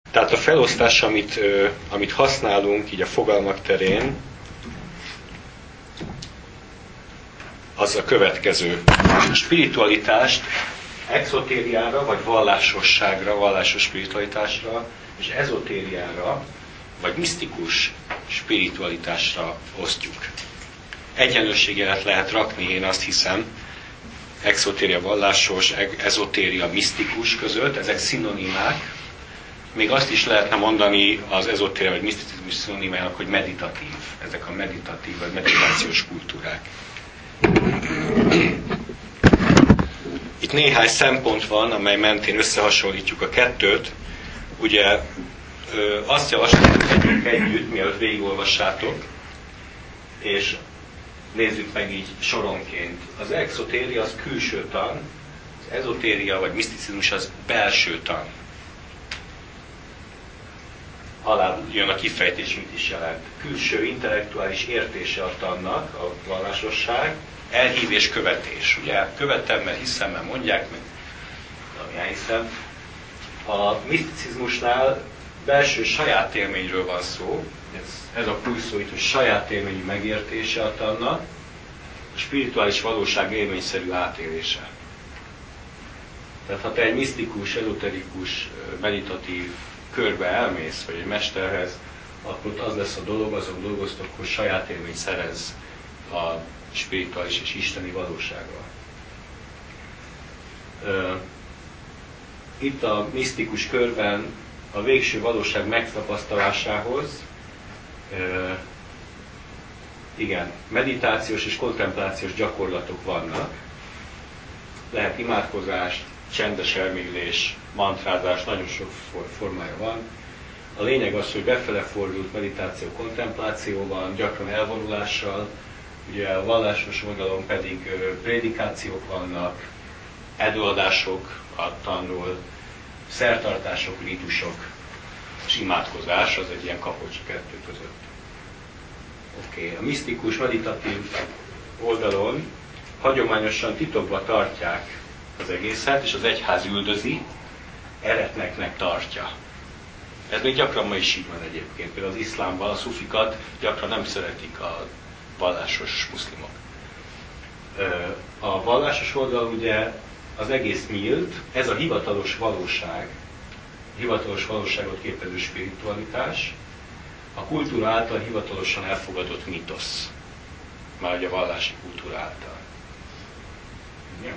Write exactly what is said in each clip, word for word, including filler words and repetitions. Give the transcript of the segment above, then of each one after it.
Tehát a felosztás, amit, amit használunk így a fogalmak terén, az a következő. A spiritualitást exotériára, vagy vallásosságra, vallásos spiritualitásra, és ezotériára, vagy misztikus spiritualitásra osztjuk. Egyenlőségjelet lehet rakni, én azt hiszem, exotéria vallásos, ezotéria misztikus között, ezek szinonimák. Még azt is lehetne mondani az ezotéria vagy miszticizmus szinonimájának, hogy meditatív. Ezek a meditatív vagy meditációs kultúrák. Itt néhány szempont van, amely mentén összehasonlítjuk a kettőt. Ugye azt javaslom, hogy együtt együtt, mielőtt végigolvassátok, és nézzük meg így soronként. Az exotéria az külső tan, az ezotéria vagy miszticizmus az belső tan. Alá jön a kifejtés, mit is jelent. Külső intellektuális értése a tannak, a vallásosság, elhív és követés. Ugye követem, mert hiszem, mert mondják, meg nem elhiszem. A miszticizmusnál belső saját élményről van szó, ez, ez a kulcs szó itt, hogy saját élményű megértése a tannak, a spirituális valóság élményszerű átélése. Tehát ha te egy misztikus, ezoterikus, meditatív körbe elmész, vagy egy mesterhez, akkor az lesz a dolog, azon dolgoztok, hogy saját élményt szerez a spirituális és isteni valósággal. Itt a misztikus körben a végső valóság megtapasztalásához igen, meditációs és kontemplációs gyakorlatok vannak. Lehet imádkozás, csendes elmélyülés, mantrázás, nagyon sok formája van. A lényeg az, hogy befele fordult meditáció, kontempláció van, gyakran elvonulással, ugye a vallásos oldalon pedig prédikációk vannak, előadások a tanról, szertartások, rítusok, és imádkozás, az egy ilyen kapocs a kettő között. Oké, okay. A misztikus, meditatív oldalon hagyományosan titokba tartják az egészet, és az egyház üldözi, eretneknek tartja. Ez még gyakran ma is így van egyébként. Például az iszlámban a szufikat gyakran nem szeretik a vallásos muszlimok. A vallásos oldal ugye az egész nyílt, ez a hivatalos valóság, hivatalos valóságot képező spiritualitás, a kultúra által hivatalosan elfogadott mitosz, már a vallási kultúra által. Ja.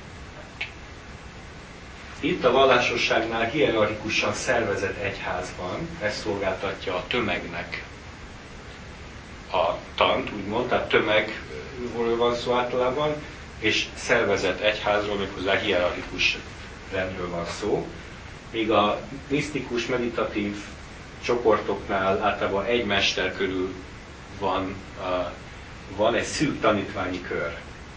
Itt a vallásosságnál hierarchikusan szervezett egyház van, ez szolgáltatja a tömegnek a tant, úgymond, tehát tömegről van szó általában, és szervezett egyházról, méghozzá hierarchikus rendről van szó. Míg a misztikus, meditatív csoportoknál általában egy mester körül van, uh, van egy szűk tanítványi kör.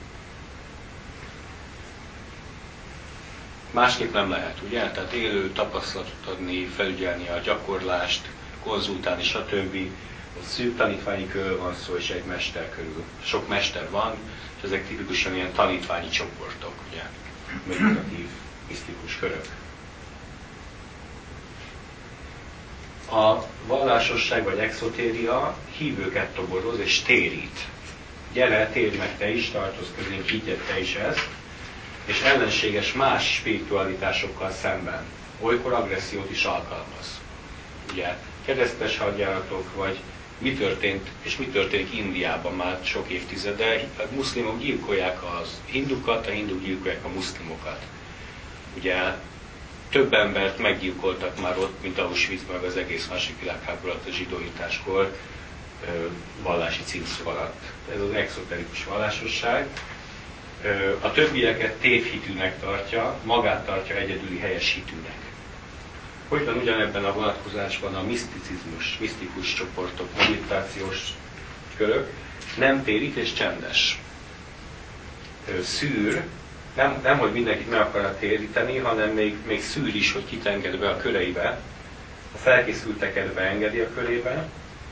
Másképp nem lehet, ugye? Tehát élő tapasztalatot adni, felügyelni a gyakorlást, konzultálni, stb. A szűk tanítványi kör van szó, és egy mester körül. Sok mester van, és ezek tipikusan ilyen tanítványi csoportok, ugye? Meditatív, misztikus körök. A vallásosság vagy exotéria hívőket toboroz és térít. Gyere, térj meg te is, tartozz közénk, higgyed te is ezt, és ellenséges más spiritualitásokkal szemben. Olykor agressziót is alkalmaz. Ugye, keresztes hadjáratok, vagy mi történt, és mi történik Indiában már sok évtizede, a muszlimok gyilkolják az hindukat, a hinduk gyilkolják a muszlimokat. Ugye, több embert meggyilkoltak már ott, mint Auschwitz, meg az egész második világháború alatt a zsidóításkor vallási címszó alatt. Ez az exoterikus vallásosság. A többieket tévhitűnek tartja, magát tartja egyedüli helyes hitűnek. Hogy van ugyanebben a vonatkozásban a miszticizmus, misztikus csoportok, meditációs körök, nem térít és csendes. Szűr, nem, nem hogy mindenkit meg akarja téríteni, hanem még, még szűr is, hogy kit enged be a köreibe, a felkészülteket beengedi a körébe,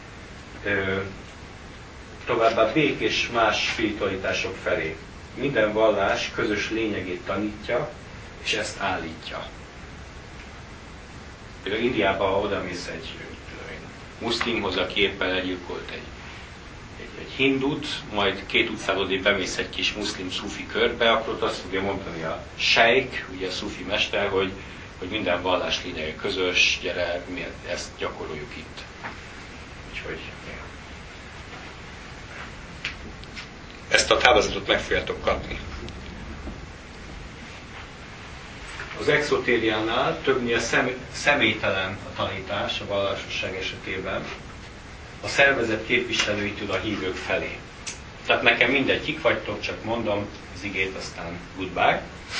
továbbá békés más spiritualitások felé. Minden vallás közös lényegét tanítja, és ezt állítja. Például Indiában, ha odamész egy muszlimhoz, aki éppen legyilkolt egy, egy, egy hindut, majd két utcán bemész egy kis muszlim szufi körbe, akkor ott azt fogja mondani a sejk, ugye a szufi mester, hogy, hogy minden vallás lényege közös, gyere, mi ezt gyakoroljuk itt. Úgyhogy ezt a táblázatot meg fogjátok kapni. Az exotériánál többnyire szem, személytelen a tanítás a vallásosság esetében a szervezet képviselőitől a hívők felé. Tehát nekem mindegy, kik vagytok, csak mondom az igét, aztán goodbye.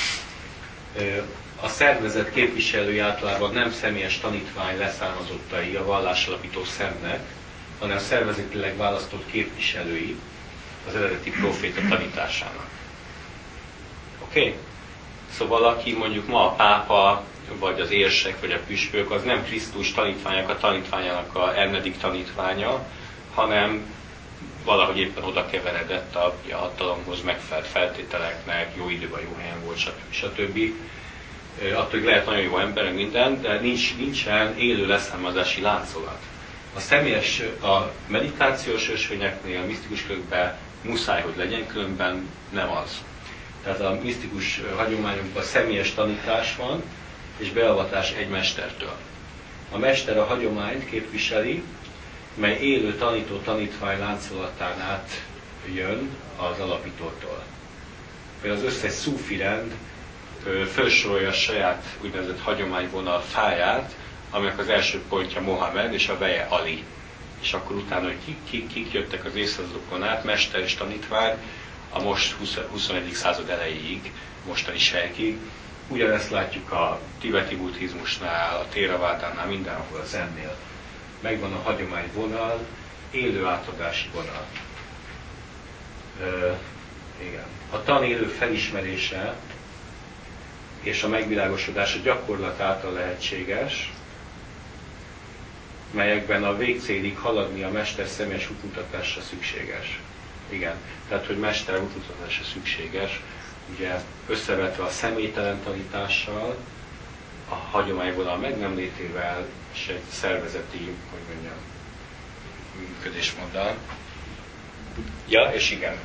A szervezet képviselői általában nem személyes tanítvány leszármazottai a vallásalapító szemnek, hanem szervezetileg választott képviselői az eredeti proféta tanításának. Oké? Okay? Szóval aki mondjuk ma a pápa, vagy az érsek, vagy a püspök, az nem Krisztus tanítványnak a tanítványának a elnedik tanítványa, hanem valahogy éppen oda keveredett a, a hatalomhoz megfelelt feltételeknek, jó időben, jó helyen volt, stb. stb. Attól, hogy lehet nagyon jó ember, minden, de nincs, nincsen élő leszármazási láncolat. A személyes, a meditációs ösvényeknél, a misztikus körökben muszáj, hogy legyen, különben nem az. Tehát a misztikus hagyományokban személyes tanítás van, és beavatás egy mestertől. A mester a hagyományt képviseli, mely élő tanító-tanítvány láncolatán át jön az alapítótól. Például az összes szúfi rend felsorolja a saját úgynevezett hagyományvonal fáját, aminek az első pontja Mohamed és a veje Ali. És akkor utána, hogy kik, kik, kik jöttek az évszázadokon át, mester és tanítvány, a most huszonegyedik század elejéig, mostani sejkig. Ugyanezt látjuk a tibeti buddhizmusnál, a Theravádánál, mindenhol az ennél. Megvan a hagyományvonal, élő átadási vonal. Ö, igen. A tan élő felismerése és a megvilágosodása gyakorlat által lehetséges, melyekben a végcélig haladni a mester személyes útmutatásra szükséges. Igen, tehát hogy mester útmutatásra szükséges, ugye összevetve a személytelen tanítással, a hagyományvonal meg nem létével, és egy szervezeti, hogy mondjam, működésmóddal. Ja, és igen.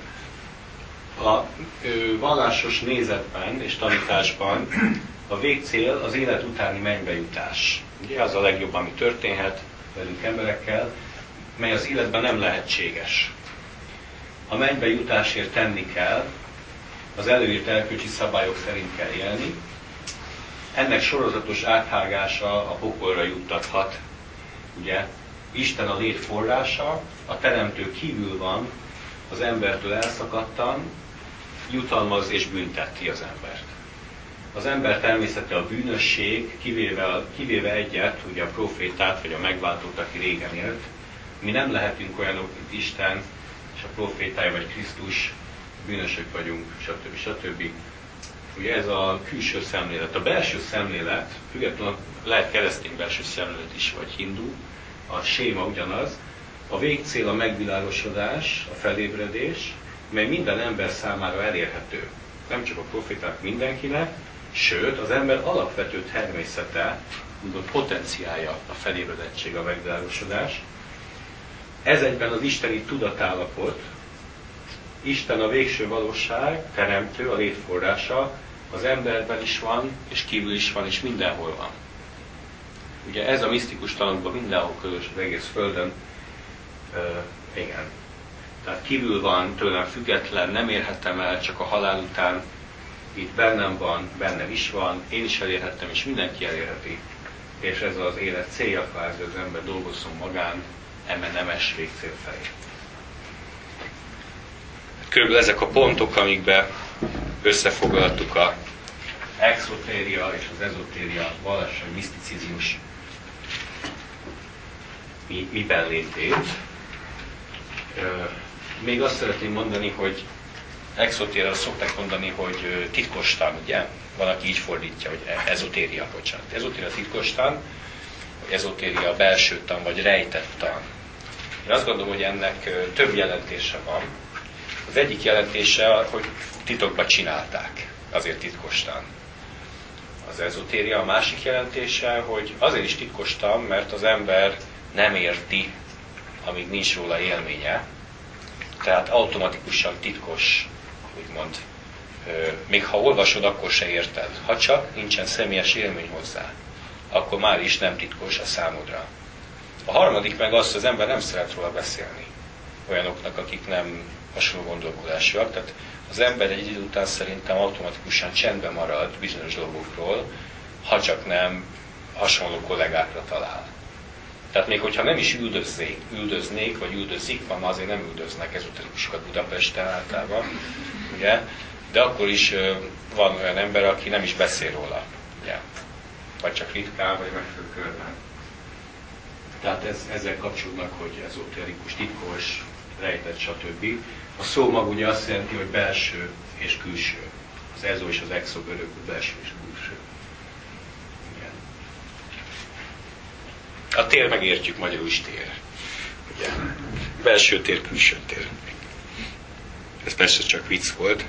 A ö, vallásos nézetben és tanításban a végcél az élet utáni mennybe jutás. Ugye az a legjobb, ami történhet velünk emberekkel, mely az életben nem lehetséges. A mennybe jutásért tenni kell, az előírt erkölcsi szabályok szerint kell élni. Ennek sorozatos áthágása a pokolra juttathat. Ugye, Isten a lét forrása, a teremtő kívül van, az embertől elszakadtan, jutalmaz és bünteti az embert. Az ember természete a bűnösség, kivéve, kivéve egyet, ugye a profétát, vagy a megváltót, aki régen élt. Mi nem lehetünk olyanok, mint Isten, és a profétája, vagy Krisztus, bűnösök vagyunk, stb. stb. Ugye ez a külső szemlélet. A belső szemlélet, függetlenül lehet keresztény belső szemlélet is, vagy hindu, a séma ugyanaz, a végcél a megvilágosodás, a felébredés, mely minden ember számára elérhető. Nem csak a proféták, mindenkinek, sőt, az ember alapvető természete, úgymond potenciálja a felébredettség, a megvilágosodás. Ez egyben az isteni tudatállapot, Isten a végső valóság, teremtő, a létforrása, az emberben is van, és kívül is van, és mindenhol van. Ugye ez a misztikus tanokban mindenhol közös az egész Földön. Ö, igen. Tehát kívül van, tőlem független, nem érhetem el, csak a halál után itt bennem van, bennem is van, én is elérhettem, és mindenki elérheti. És ez az élet célja, kvázi az ember dolgozzon magán, eme nemes végcél felé. Körülbelül ezek a pontok, amikben összefoglaltuk a exotéria és az ezotéria vallási miszticizmus mi, miben létét. Még azt szeretném mondani, hogy exotéria, szokták mondani, hogy titkostan, ugye? Valaki így fordítja, hogy ezotéria, bocsánat. Ezotéria titkostan, vagy ezotéria belsőtan, vagy rejtettan. Én azt gondolom, hogy ennek több jelentése van. Az egyik jelentése, hogy titokban csinálták, azért titkostan. az ezotéria. A másik jelentése, hogy azért is titkostam, mert az ember nem érti, amíg nincs róla élménye. Tehát automatikusan titkos, úgymond. Még ha olvasod, akkor se érted. Ha csak nincsen személyes élmény hozzá, akkor már is nem titkos a számodra. A harmadik meg az, hogy az ember nem szeret róla beszélni olyanoknak, akik nem hasonló gondolkodásúak. Tehát az ember egy idő után szerintem automatikusan csendben marad bizonyos dolgokról, ha csak nem hasonló kollégákra talál. Tehát még hogyha nem is üldözzék, üldöznék, vagy üldözik, van, azért nem üldöznek ezoterikusokat Budapesten általában, ugye? De akkor is van olyan ember, aki nem is beszél róla, ugye? Vagy csak ritkán, vagy megfelelő körben. Tehát ez, ezzel kapcsolódnak, hogy ezoterikus, titkos, rejtett, stb. A szó maga ugye azt jelenti, hogy belső és külső. Az ezo és az exo görög, belső és külső. Igen. A tér megértjük, magyarul is tér. Ugye? Belső tér, külső tér. Ez persze csak vicc volt.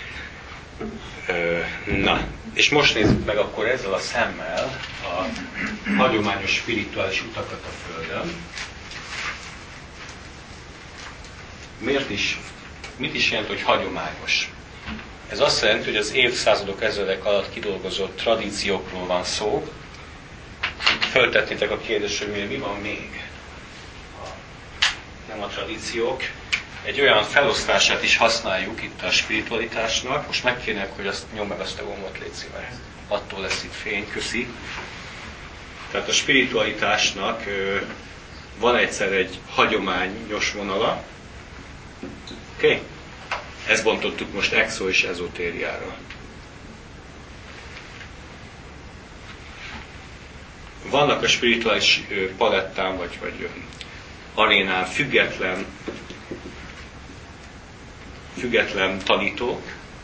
Na, és most nézzük meg akkor ezzel a szemmel a hagyományos spirituális utakat a Földön. Miért is, mit is jelent, hogy hagyományos? Ez azt jelenti, hogy az évszázadok, ezredek alatt kidolgozott tradíciókról van szó. Föltetnétek a kérdést, hogy mi van még? Nem a tradíciók. Egy olyan felosztását is használjuk itt a spiritualitásnak. Most megkérnek, hogy azt nyom meg azt a gombot, légy szíves. Attól lesz itt fény, köszi. Tehát a spiritualitásnak ö, van egyszer egy hagyományos vonala. Oké? Okay? Ezt bontottuk most exo és ezotériára. Vannak a spirituális palettán, vagy, vagy arénán független független tanítók,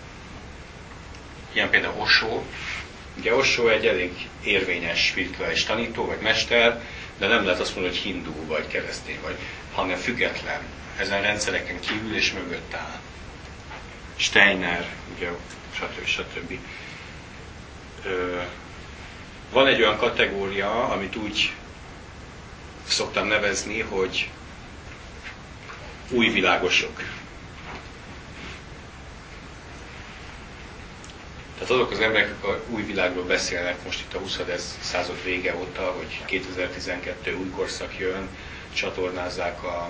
ilyen például Osho. Ugye Osho egy elég érvényes spirituális tanító, vagy mester, de nem lehet azt mondani, hogy hindu, vagy keresztény, vagy, hanem független. Ezen rendszereken kívül és mögött áll. Steiner, ugye, stb. stb. Ö, van egy olyan kategória, amit úgy szoktam nevezni, hogy új világosok. Tehát azok az emberek, akik a új világról beszélnek most itt a huszadik század vége óta, hogy kétezer-tizenkettő új korszak jön, csatornázzák a,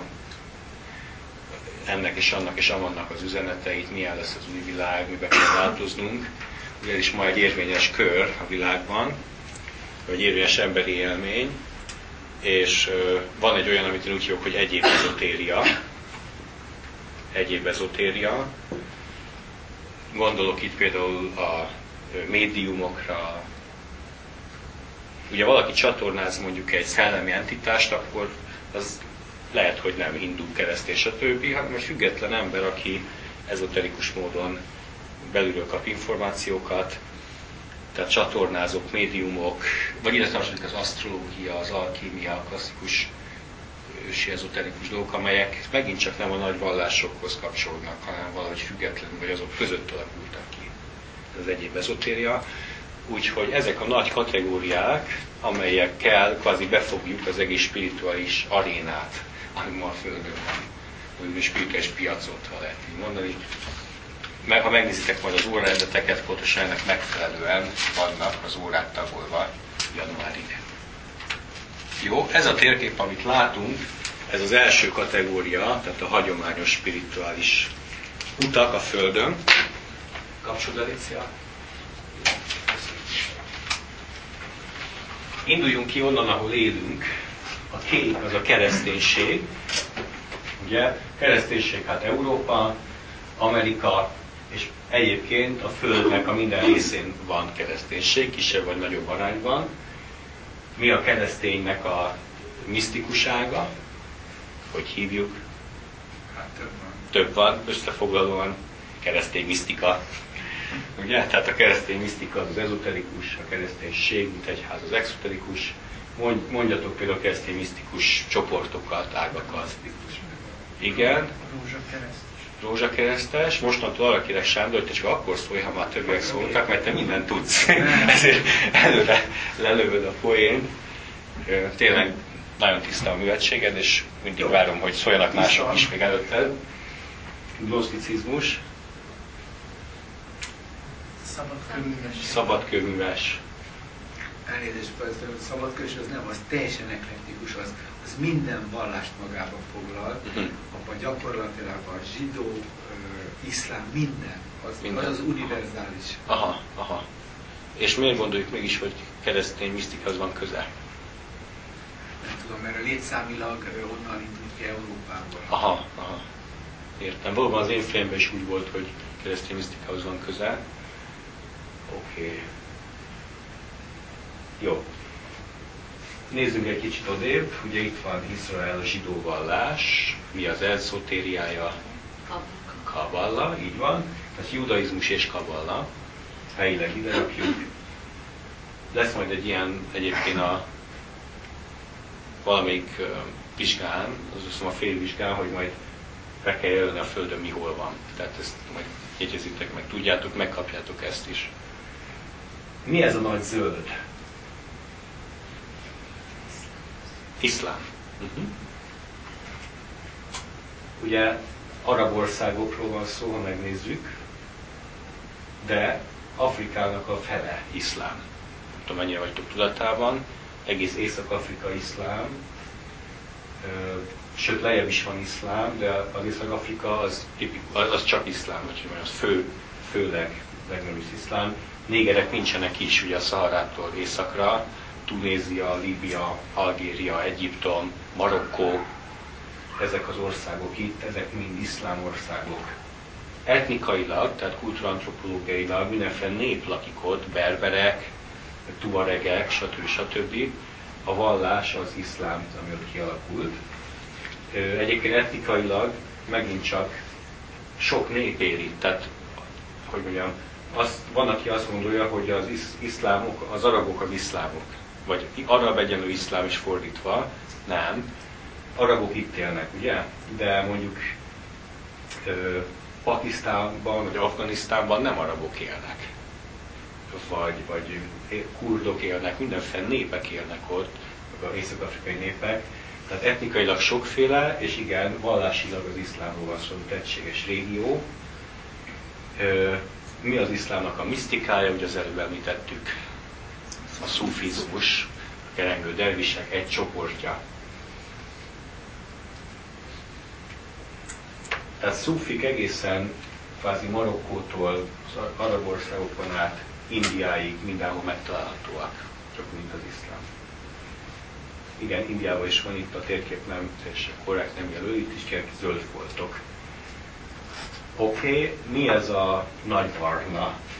ennek és annak és amannak az üzeneteit, milyen lesz az új világ, mibe kell változnunk. Ugye ez is ma egy érvényes kör a világban, vagy érvényes emberi élmény, és uh, van egy olyan, amit én úgy hívok, hogy egyéb ezotéria. Egyéb ezotéria. Gondolok itt például a médiumokra. Ugye valaki csatornáz mondjuk egy szellemi entitást, akkor az lehet, hogy nem hindu, keresztény, stb., hanem egy független ember, aki ezoterikus módon belülről kap információkat, tehát csatornázók, médiumok, vagy ide tartozik az asztrológia, az alkímia, a klasszikus ősi ezoterikus dolgok, amelyek megint csak nem a nagy vallásokhoz kapcsolódnak, hanem valahogy függetlenül, vagy azok között alakultak ki. Ez az egyéb ezotéria. Úgyhogy ezek a nagy kategóriák, amelyekkel kvázi befogjuk az egész spirituális arénát, ami ma a Földön van, vagy a spirituális piacot, ha lehet így mondani. Mert ha megnézitek majd az órarendeteket, pontosan ennek megfelelően vannak az órák tagolva januárig. Jó, ez a térkép, amit látunk, ez az első kategória, tehát a hagyományos spirituális utak a Földön. Kapcsolod, Alicia? Induljunk ki onnan, ahol élünk. A kék az a kereszténység. Ugye, kereszténység hát Európa, Amerika, és egyébként a Földnek a minden részén van kereszténység, kisebb vagy nagyobb arányban. Mi a kereszténynek a misztikusága? Hogy hívjuk? Hát több van. Több van, összefoglalóan keresztény misztika. Ugye? Tehát a keresztény misztika az ezoterikus, a kereszténység, mint egyház az exoterikus. Mondjatok például a keresztény misztikus csoportokat, ágakat. Igen. Rózsakereszt. rózsakeresztes, mostantól arra kérek Sándor, hogy te csak akkor szólj, ha már többiek szóltak, mert te mindent tudsz. Ezért előre lelövöd a poént. Tényleg nagyon tiszta a művetséged, és mindig jó, várom, hogy szóljanak mások is még előtted. Gnoszticizmus. Szabadkőműves. Szabadkőműves. Elnézést, a szabadkős az nem, az teljesen eklektikus, az, az minden vallást magában foglal, uh-huh. abban gyakorlatilag a zsidó, uh, iszlám, minden, az minden. Az, az univerzális. Aha, aha. És miért gondoljuk mégis, hogy keresztény misztikához van köze? Nem tudom, mert a létszámilag uh, onnan indult ki Európából. Aha, aha. Értem. Valóban az én fejemben is úgy volt, hogy keresztény misztikához van köze. Oké. Okay. Jó. Nézzünk egy kicsit odébb. Ugye itt van Izrael, a zsidó vallás. Mi az elszotériája? Kaballa, így van. Tehát judaizmus és kaballa. Helyileg ide rakjuk. Lesz majd egy ilyen egyébként a valamelyik uh, vizsgán, az hiszem a félvizsgán, hogy majd be kell jelölni a Földön, mi hol van. Tehát ezt majd jegyezitek meg, tudjátok, megkapjátok ezt is. Mi ez a nagy zöld? Iszlám. Uh-huh. Ugye arab országokról van szó, ha megnézzük, de Afrikának a fele iszlám. Nem tudom, mennyire vagytok tudatában, egész Észak-Afrika iszlám, sőt lejjebb is van iszlám, de az Észak-Afrika az, az csak iszlám, vagy az fő, főleg legnagyobb iszlám. Négerek nincsenek is, ugye a Szaharától északra, Tunézia, Líbia, Algéria, Egyiptom, Marokkó, ezek az országok itt, ezek mind iszlám országok. Etnikailag, tehát kultúrantropológiailag mindenféle nép lakik ott, berberek, tuaregek, stb. stb. A vallás az iszlám, ami ott kialakult. Egyébként etnikailag megint csak sok nép éri, tehát, hogy mondjam, az, van, aki azt gondolja, hogy az isz, iszlámok, az arabok az iszlámok, vagy arab egyenlő iszlám is fordítva, nem. Arabok itt élnek, ugye? De mondjuk ö, Pakisztánban, vagy Afganisztánban nem arabok élnek. Vagy, vagy kurdok élnek, mindenféle népek élnek ott, az észak-afrikai népek. Tehát etnikailag sokféle, és igen, vallásilag az iszlámról van szó, egységes régió. Ö, mi az iszlámnak a misztikája, ugye az előbb említettük, a szufizmus, a kerengő dervisek egy csoportja. Tehát szufik egészen kvázi Marokkótól az arab országokon át Indiáig mindenhol megtalálhatóak, csak mint az iszlám. Igen, Indiában is van, itt a térkép nem teljesen korrekt, nem jelöl, itt is kérlek zöld foltok. Oké, okay. Mi ez a nagy Varna?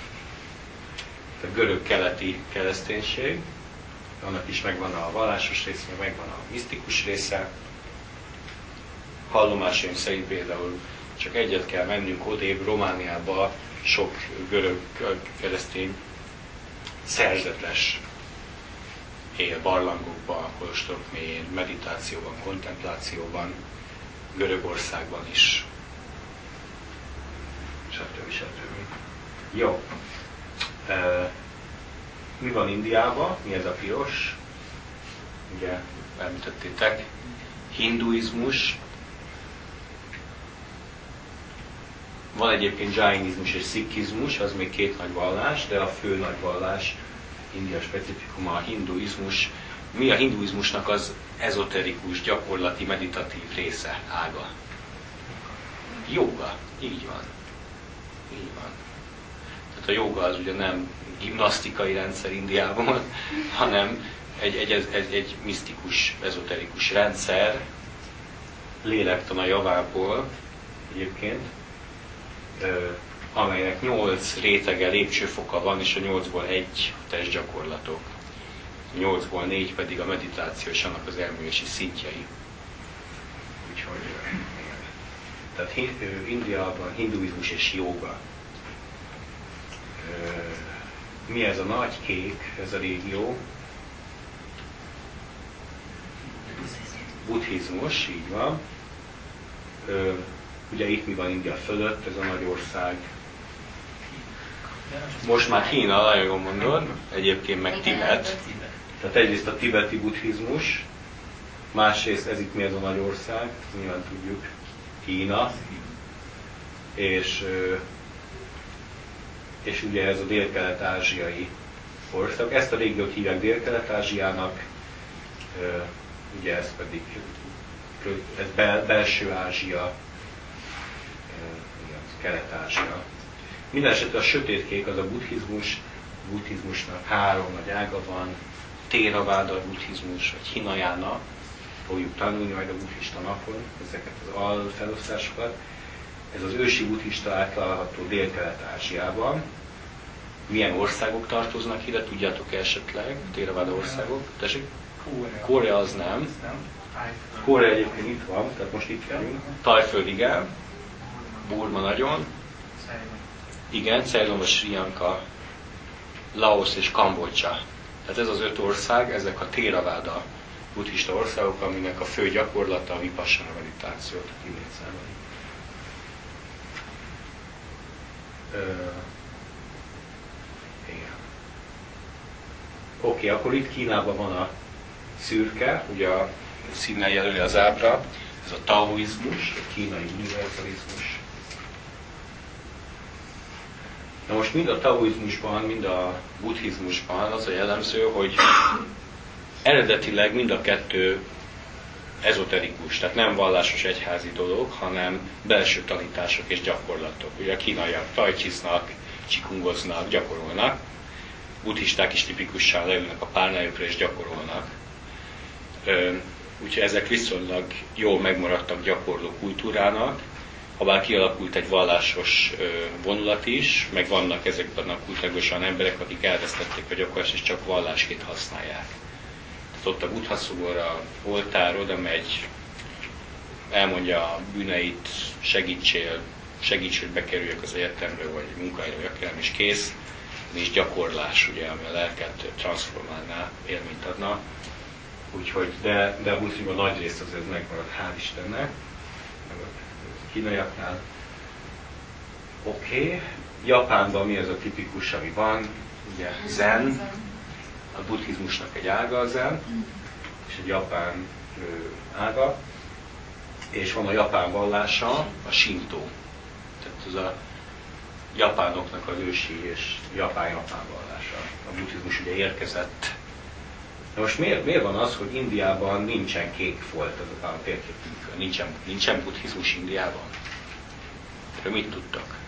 A görög-keleti kereszténység. Annak is megvan a vallásos része, megvan a misztikus része. Hallomásaim szerint például csak egyet kell mennünk odébb, Romániába sok görög keresztény szerzetes él barlangokban, kolostorok mélyén, meditációban, kontemplációban, Görögországban is. Stb. Stb. Jó. E, mi van Indiában? Mi ez a piros? Ugye, említettétek. Hinduizmus. Van egyébként jainizmus és szikhizmus, az még két nagy vallás, de a fő nagy vallás, India specifikuma a hinduizmus. Mi a hinduizmusnak az ezoterikus, gyakorlati, meditatív része, ága? Jóga. Így van. Így van. Tehát a jóga az ugye nem gimnasztikai rendszer Indiában, hanem egy, egy, egy, egy misztikus, ezoterikus rendszer, lélektana javából egyébként, amelynek nyolc rétege, lépcsőfoka van, és a nyolcból egy testgyakorlatok. A nyolcból négy pedig a meditáció és annak az elmélyülési szintjei. Úgyhogy, tehát Indiában hinduizmus és jóga. Mi ez a nagy kék, ez a régió? Buddhizmus, így van. Ugye itt mi van India fölött, ez a nagy ország. Most már Kína, nagyon jól mondod, egyébként meg Tibet. Tehát egyrészt a tibeti buddhizmus, másrészt ez itt mi ez a nagy ország, nyilván tudjuk, Kína, és, és ugye ez a dél-kelet-ázsiai ország. Ezt a régiót hívják dél-kelet-ázsiának, ugye ez pedig ez bel, belső Ázsia, Kelet-Ázsia. Mindenesetre a sötétkék az a buddhizmus, a buddhizmusnak három nagy ága van, Theravada buddhizmus, vagy Hinayana, fogjuk tanulni majd a buddhista napon ezeket az alfelosztásokat. Ez az ősi buddhista áttalálható Dél-Kelet-Ázsiában. Milyen országok tartoznak ide, tudjátok esetleg? Theravada országok? Tessék? Korea az nem. Korea egyébként itt van, tehát most itt vagyunk. Tajföld igen. Burma nagyon. Igen, Ceylon, Sri Lanka, Laos és Kambodzsa. Tehát ez az öt ország, ezek a Theravada buddhista országok, aminek a fő gyakorlata a vipassana meditáció, tehát kivételben. Igen. Oké, akkor itt Kínában van a szürke, ugye a színnel jelöli az ábra, ez a taoizmus, a kínai univerzalizmus. Na most mind a taoizmusban, mind a buddhizmusban az a jellemző, hogy eredetileg mind a kettő ezoterikus, tehát nem vallásos egyházi dolog, hanem belső tanítások és gyakorlatok. Ugye a kínaiak tajcsisznak, csikungoznak, gyakorolnak, buddhisták is tipikusan leülnek a párnájukra és gyakorolnak. Úgyhogy ezek viszonylag jól megmaradtak gyakorló kultúrának, habár kialakult egy vallásos vonulat is, meg vannak ezekben a kultúrákban emberek, akik elvesztették a gyakorlást és csak vallásként használják. Tehát ott a Buddha szobor, oltár, oda megy, elmondja a bűneit, segítsél, segíts, hogy bekerüljek az egyetemre, vagy munkahelyre, vagy akármi, és kész. És gyakorlás, ugye, ami a lelket transformálná, élményt adna. Úgyhogy, de, de a buddhizmusban nagy részt azért megmaradt, hál' Istennek, meg a kínaiaknál. Oké. Okay. Japánban mi ez a tipikus, ami van? Ugye zen. A buddhizmusnak egy ága a zen, és egy japán ő, ága. És van a japán vallása, a Shintó. Tehát ez a japánoknak az ősi és japán-japán vallása. A buddhizmus ugye érkezett. Na most miért, miért van az, hogy Indiában nincsen kék folt azokon a térképünkön? Nincsen, nincsen buddhizmus Indiában? De mit tudtak?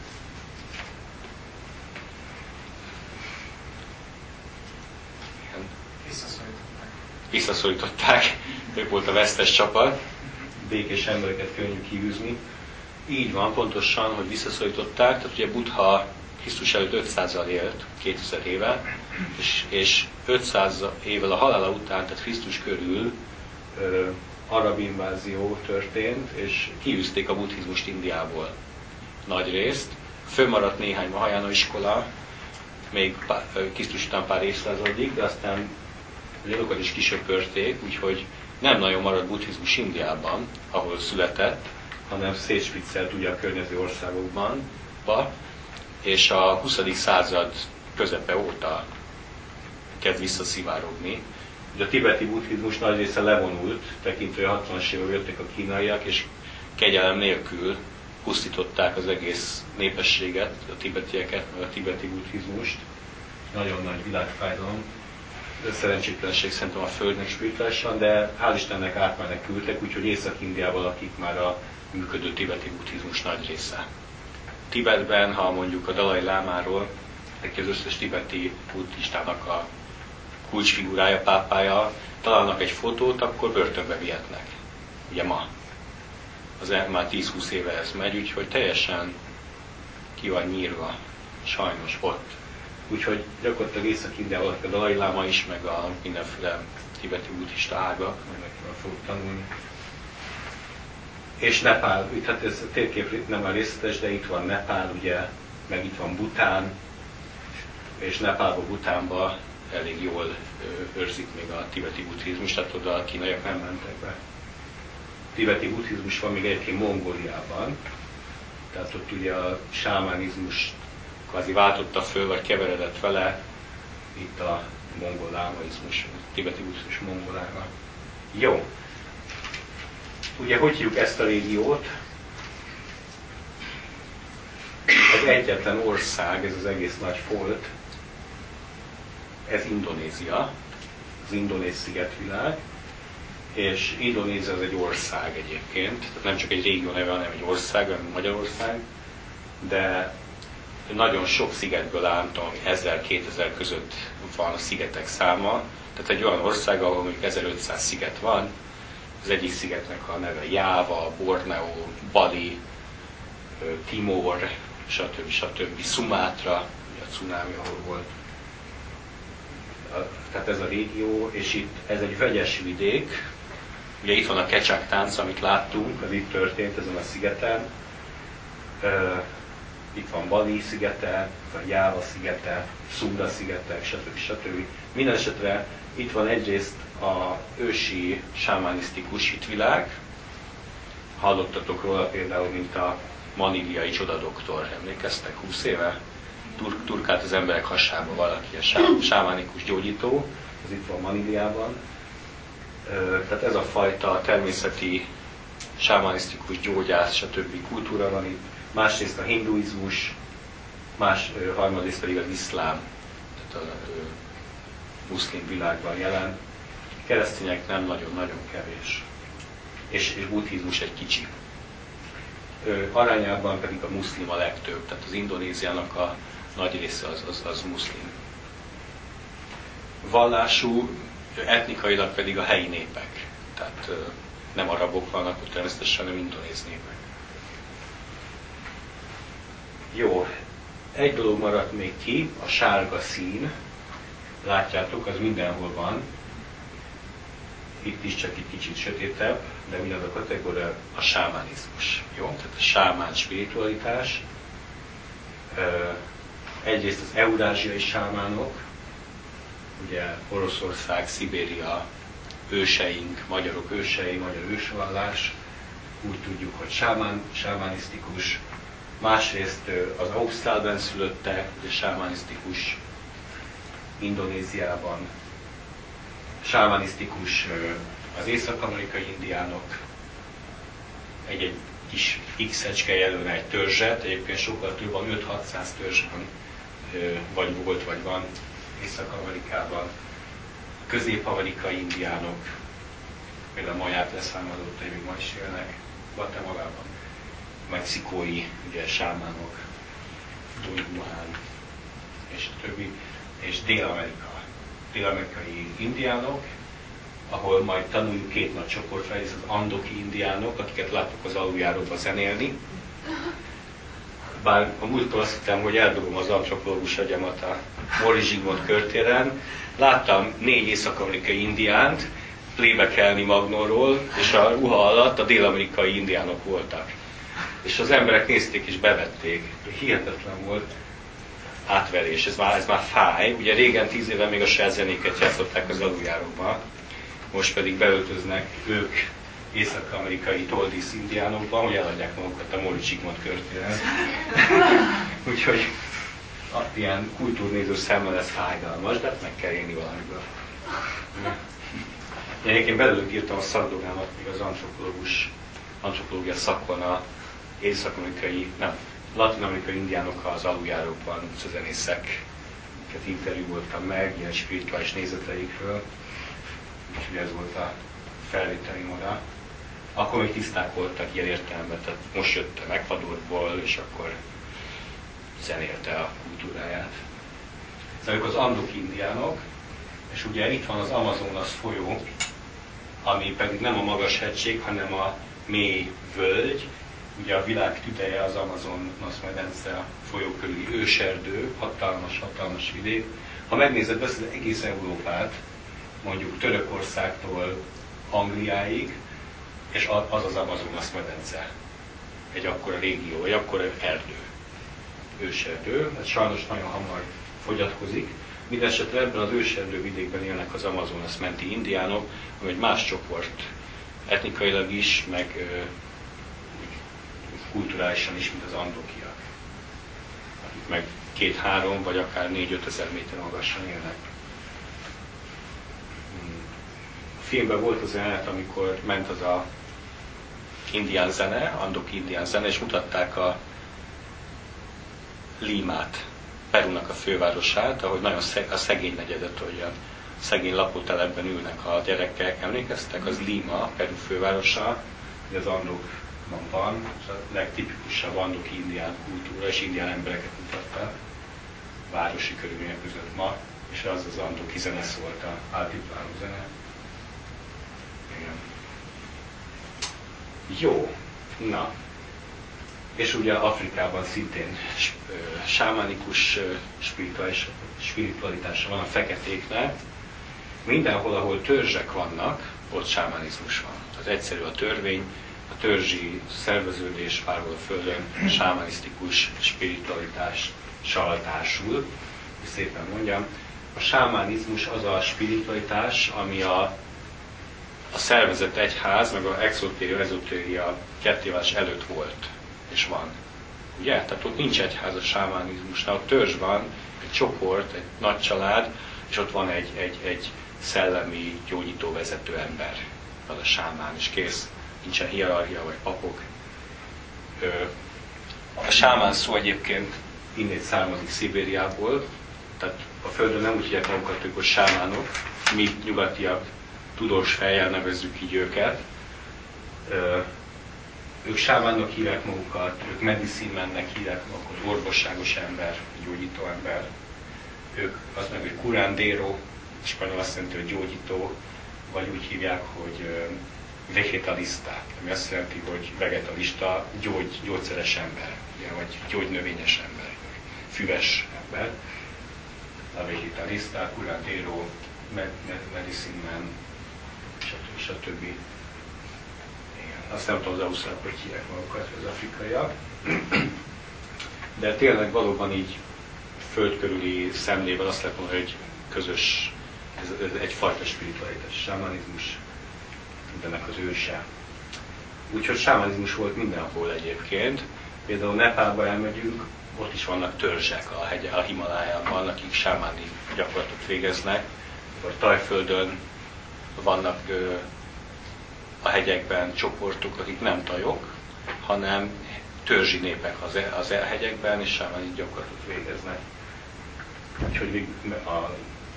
Igen. Visszaszorították. Visszaszorították. Ők volt a vesztes csapat. Békés embereket könnyű kiűzni. Így van, pontosan, hogy visszaszorították. Tehát ugye Buddha Krisztus előtt ötszázzal élt, kétezer éve, és, és ötszáz évvel a halála után, tehát Krisztus körül ö, arab invázió történt, és kiűzték a buddhizmust Indiából nagy részt. Fönnmaradt néhány Mahajana iskola, még Krisztus után pár évszázadig, de aztán azokat is kisöpörték, úgyhogy nem nagyon maradt buddhizmus Indiában, ahol született, hanem szétspiccelt ugye a környező országokban, és a huszadik század közepe óta kezd visszaszivárogni. Ugye a tibeti buddhizmus nagy része levonult, tekintve a hatvanas években jöttek a kínaiak, és kegyelem nélkül pusztították az egész népességet, a tibetieket, meg a tibeti buddhizmust. Nagyon nagy világfájdalom. De szerencsétlenség szerintem a Földnek spirituálisan, de hál' Istennek átmenekültek, úgyhogy Észak-Indiában lakik már a működő tibeti buddhizmus nagy része. Tibetben, ha mondjuk a Dalai Lámáról, neki az összes tibeti buddhistának a kulcsfigurája, pápája, találnak egy fotót, akkor börtönbe vihetnek. Ugye ma. Az el, már tíz-húsz éve ez megy, úgyhogy teljesen ki van nyírva, sajnos ott. Úgyhogy gyakorlatilag Észak-Indiában a Dalai Láma is, meg a mindenféle tibeti buddhista ágak, amelyekről fogunk tanulni. És Nepál, hát ez a térkép nem a részletes, de itt van Nepál, ugye, meg itt van Bhután, és Nepálba, Bhutánba elég jól őrzik még a tibeti buddhizmus, tehát oda a kínaiak nem mentek be. tibeti buddhizmus van még egyébként Mongóliában, tehát ott ugye a sámánizmus kvázi váltotta föl, vagy keveredett vele itt a mongol lámaizmus, a tibeti buddhizmus mongolára. Jó. Ugye hogy hívjuk ezt a régiót? Az egyetlen ország, ez az egész nagy folt, ez Indonézia, az indonéz szigetvilág, és Indonézia az egy ország egyébként, tehát nem csak egy régió neve, hanem egy ország, hanem Magyarország, de nagyon sok szigetből áll, nem tudom, ezer-kétezer között van a szigetek száma, tehát egy olyan ország, ahol mondjuk ezerötszáz sziget van, az egyik szigetnek a neve Jáva, Borneo, Bali, Timor, stb. stb. Szumátra, ugye a cunami, ahol volt. Tehát ez a régió, és itt ez egy vegyes vidék. Ugye itt van a kecsák tánc, amit láttunk, az itt történt ezen a szigeten. Uh, itt van Bali szigete, itt van Jáva szigete, Sunda szigetek, stb. stb. Mindenesetre itt van egyrészt a ősi sámánisztikus hitvilág. Hallottatok róla például, mint a maniliai csodadoktor, emlékeztek, húsz éve? Tur- turkált az emberek hasába valaki, a sá- sámánikus gyógyító, ez itt van Maniliában. Tehát ez a fajta természeti sámánisztikus gyógyász, stb. Kultúra van itt. Másrészt a hinduizmus, más, harmadrészt pedig az iszlám, tehát a, a muszlim világban jelen. Keresztények nem nagyon-nagyon kevés. És, és buddhizmus egy kicsi. Arányában pedig a muszlim a legtöbb, tehát az Indonéziának a nagy része az, az, az muszlim. Vallású, etnikailag pedig a helyi népek. Tehát nem arabok vannak ott természetesen, hanem indonéz népek. Jó, egy dolog maradt még ki, a sárga szín. Látjátok, az mindenhol van. Itt is csak egy kicsit sötétebb, de ugyanaz a kategória a sámánizmus. Jó? Tehát a sámán spiritualitás. Egyrészt az eurázsiai sámánok, ugye Oroszország, Szibéria őseink, magyarok ősei, magyar ősvallás, úgy tudjuk, hogy sámán, sámánisztikus. Másrészt az Ausztrálban szülöttek, ugye sámánisztikus, Indonéziában, sámánisztikus az észak-amerikai indiánok, egy-egy kis X-ecske jelölne egy törzset, egyébként sokkal több van, öt-hatszáz törzs van, vagy volt, vagy van Észak-Amerikában. Közép-amerikai indiánok, például Maját leszármazottai még ma is élnek, Guatemalában, mexikói ugye, sámánok, Don-Juan, és a többi, és Dél-Amerika, dél-amerikai indiánok, ahol majd tanuljuk két nagy csoportra, ez az andoki indiánok, akiket láttuk az aluljáróba zenélni. Bár a múltkor azt hittem, hogy eldobom az antropológus agyamat a Móricz Zsigmond körtéren. Láttam négy észak-amerikai indiánt plébekelni Magnóról, és a ruha alatt a dél-amerikai indiánok voltak. És az emberek nézték és bevették. Hihetetlen volt átverés, ez már, ez már fáj. Ugye régen tíz éve még a saját zenéket játszották az aluljáróban, most pedig beöltöznek ők észak-amerikai toldísz indiánokban, hogy eladják magukat a Móricz Zsigmond körtéren. Úgyhogy ilyen kultúrnéző szemmel ez fájdalmas, de meg kell élni valamiből. Én egyébként belőlük írtam a szakdogámat, még az antropológus, antropológia szakon a észak-amerikai, nem, latin-amerikai indiánokkal az aluljárókban, utcazenészek, akiket interjúoltam meg, ilyen spirituális nézeteikről. Úgyhogy ez volt a felvételim oda. Akkor még tiszták voltak ilyen értelemben, tehát most jött Ecuadorból, és akkor zenélte a kultúráját. Szóval az andok indiánok, és ugye itt van az Amazonas folyó, ami pedig nem a magas hegység, hanem a mély völgy. Ugye a világ tüdeje az Amazonas medence, a folyó körüli őserdő, hatalmas, hatalmas vidék. Ha megnézed az egész Európát, mondjuk Törökországtól Angliáig, és az az Amazonas medence. Egy akkora régió, egy akkora erdő, őserdő, ez sajnos nagyon hamar fogyatkozik. Mindenesetre ebben az őserdő vidékben élnek az Amazonas menti indiánok, ami egy más csoport etnikailag is, meg ö, kulturálisan is, mint az andokiak, akik meg két-három vagy akár négy-öt ezer méter magasan élnek. A filmben volt az jelenet, amikor ment az a indián zene, andok indián zene, és mutatták a Limát, Perunak a fővárosát, ahogy nagyon szeg, a szegény negyedet, hogy a szegény lakótelepben ülnek a gyerekek, emlékeztek? Az Lima, Peru fővárosa, az andokban van, és a legtipikusabb andok indián kultúra, és indián embereket mutatták városi körülmények között ma, és az az andoki zene szólt, a altiplánó zene. Igen. Jó, na. És ugye Afrikában szintén sámánikus spiritualitása van a feketéknek. Mindenhol, ahol törzsek vannak, ott sámánizmus van. Az egyszerű a törvény, a törzsi szerveződés bárhol a Földön sámanisztikus spiritualitással társul, hogy szépen mondjam. A sámánizmus az a spiritualitás, ami a, a szervezett egyház, meg a exotéria, ezotéria kettéválás előtt volt, és van. Ugye? Tehát ott nincs egyház a sámánizmusnál, ott törzs van, egy csoport, egy nagy család, és ott van egy, egy, egy szellemi gyógyító vezető ember, az a sámán, és kész. Nincsen hierarchia vagy papok. A sámán szó egyébként innét származik Szibériából, tehát a Földön nem úgy hívják magukat, hogy sámánok, mi nyugatiak tudós fejjel nevezzük így őket. Ők sámánnak hívják magukat, ők medicine mannek hívják magukat, orvosságos ember, gyógyító ember. Ők azt meg, hogy curandero, spanyol azt jelenti, hogy gyógyító, vagy úgy hívják, hogy vegetalista, ami azt jelenti, hogy vegetalista, gyógy, gyógyszeres ember, ugye, vagy gyógynövényes ember, füves ember. A vegetalista, curandero, med, med, medicine man, stb. stb. Igen. Azt nem tudom az ausztrálok, hogy hívják magukat, az afrikaiak. De tényleg valóban így föld körüli szemlével azt lehet mondani, hogy közös, ez, ez egyfajta spiritualitás, sámánizmus, mindennek az őse. Úgyhogy sámánizmus volt mindenhol egyébként. Például Nepálba elmegyünk, ott is vannak törzsek a, hegy, a Himalájában, akik sámáni gyakorlatot végeznek, vagy Tajföldön vannak ö, a hegyekben csoportok, akik nem tajok, hanem törzsi népek az, e, az elhegyekben, és sámáni gyakorlatot végeznek. Úgyhogy a,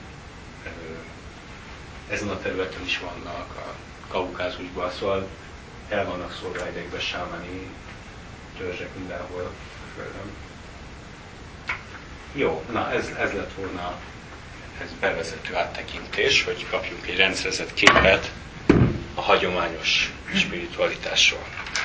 ezen a területen is vannak, a Kaukázusban, szóval el vannak szólva hegyekben sámáni törzsek mindenhol a Földön. Jó, na ez, ez lett volna ez bevezető áttekintés, hogy kapjunk egy rendszerezett képet a hagyományos spiritualitásról.